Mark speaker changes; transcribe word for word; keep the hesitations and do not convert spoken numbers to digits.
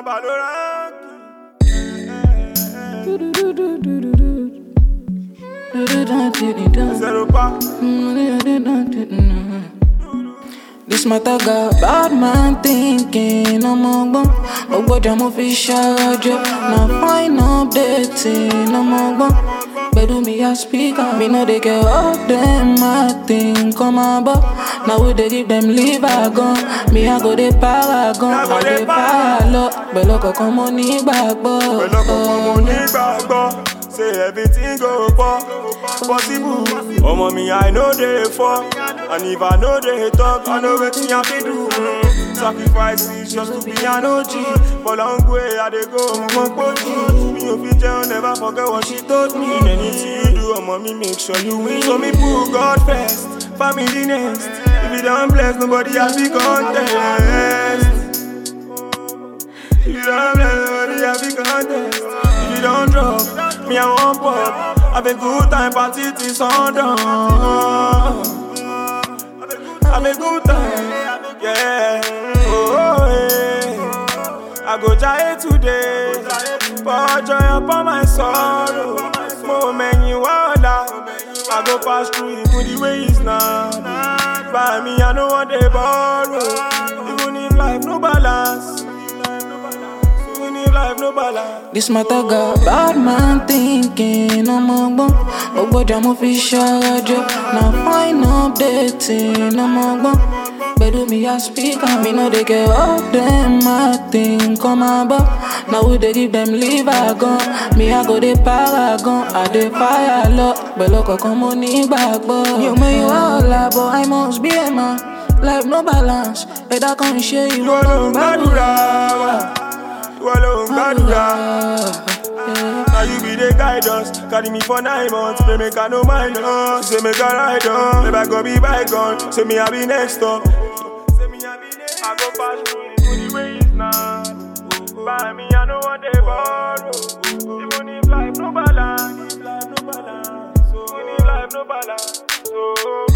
Speaker 1: This matter got bad man thinking. I'm a bum, oh boy, I'm official. Now fine updating. I'm a bum, but do me a speaker. Me know they get all them my thing come about. Now we they give them leave I gone. Me I go the paragon, I go the paralo. But look come on ni back boy.
Speaker 2: But look come on ni back boy. Say everything go for possible. Oh mommy, I know they for. And if I know they talk, I know what you have to do. Sacrifices just to be an O G. For long way I they go, mama pochi. Me of it, I'll never forget what she told me. In anything you do, oh mommy, make sure you win. So me put God first, family next. If you don't bless, nobody has the contest. If you don't bless, nobody has the contest. If you don't drop, me I won't pop. Have a good time, party till sundown. Have a good time, yeah. Oh, yeah. I go die today, pour joy upon my sorrow. Moment you wanna, I go pass through even the way it's now. By me, I know what they borrow. Even if life no balance. Life, no balance.
Speaker 1: This matter got bad man thinking. I'm a bum, oh boy, I'm official. Now fine updating. I'm a bum, but do me a speaker. Me know they get all them my thing come about. Now we they give them leave I gone. Me I go the paragon, I the fire lot. But look come on ni back boy. You may you all but I must be a man. Life no balance, but I can't share you.
Speaker 2: You alone, Badura. You alone, Badura. Now you be the guidance. Carry me for nine months. Pray make I no mind us. Say make I ride on. Maybe I go be bygone. Say me I be next up. Say me I be next. I go pass through the way it's not. By me I know what they borrow. Even if life no balance. Even if life no balance. Even if life no balance. So